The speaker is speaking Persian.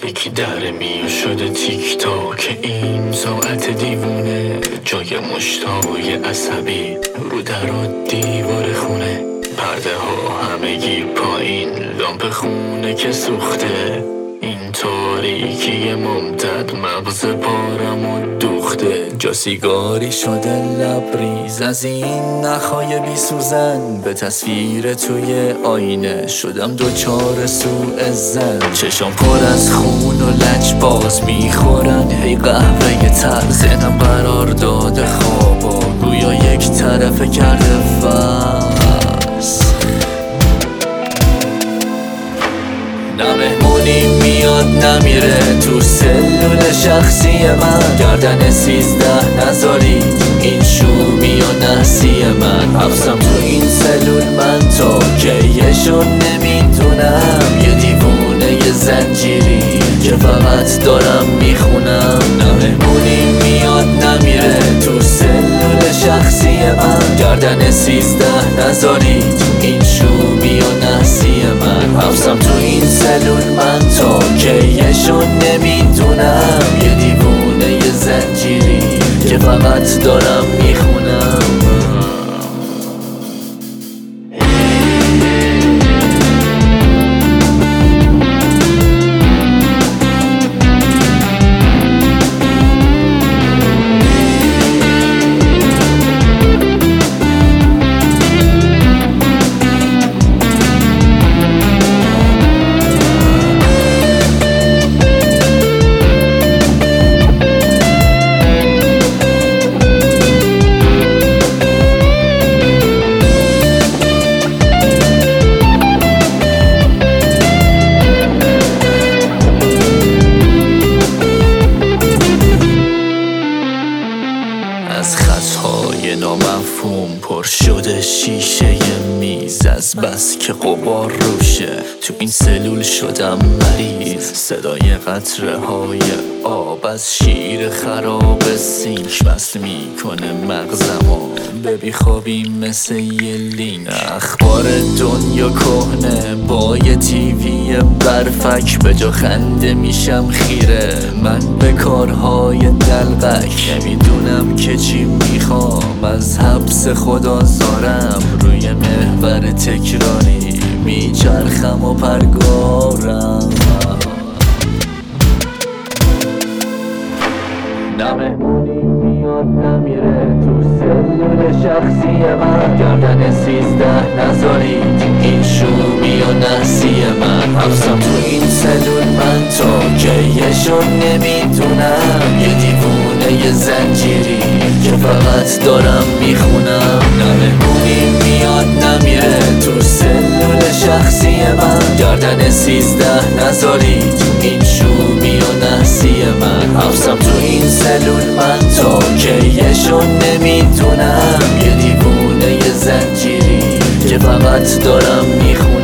یکی در میو شده تیک تاک این ساعت دیوونه، جای مشتای عصبی رو در و دیوار خونه، پرده ها همگی پایین، لامپ خونه که سوخته، این تاریکی ممتد مغز پارم و دوخته، جا سیگاری شده لبریز از این نخهای بی سوزن، به تصویر توی آینه شدم دوچار سوء زن، چشام پر از خون و لج باز میخورن هی قهوه تر، ذهنم قرار داده خوابا گویا یک طرفه کرده فس، نه مهمونی میاد نمیره تو سلول شخصی من، گردن 13 نذارید این شومی و نحسی من، حبسم تو این سلول من تا کیشو نمیدونم، یه دیوونه یه زنجیری که فقط دارم میخونم، نه مهمونی میاد نمیره تو سلول شخصی من، گردن 13 نذارید این شومی و نحسی من، حبسم تو این سلول من تا کیشو نمیدونم، یه دیوونه یه زنجیری که فقط دارم میخونم. از خطهای نامفهوم پر شده شیشه میز، از بس که غبار روشه تو این سلول شدم مریض، صدای قطره های آب از شیر خراب سینک وصل میکنه مغزمو به بیخوابی مثل یه لینک، اخبار دنیا کهنه با یه تیوی برفک، به جا خنده میشم خیره من به کارهای دلقک، نمیدونم که چی میخوام از حبس خدا زارم، روی محور تکراری میچرخم و پرگارم، نه مهمونی میاد نمیره تو سلول شخصی من، گردن 13 نذارید این شومی و نحسی من، حبسم تو این سلول من تا کیشو نمیدونم، یه دیوونه یه زنجیری که فقط دارم میخونم، نه مهمونی میاد نمیره تو سلول شخصی من، گردن 13 نذارید این شومی و نحسی من، حبسم تو این سلول من تا کیشو نمیدونم، یه دیوونه یه زنجیری که فقط دارم میخونم.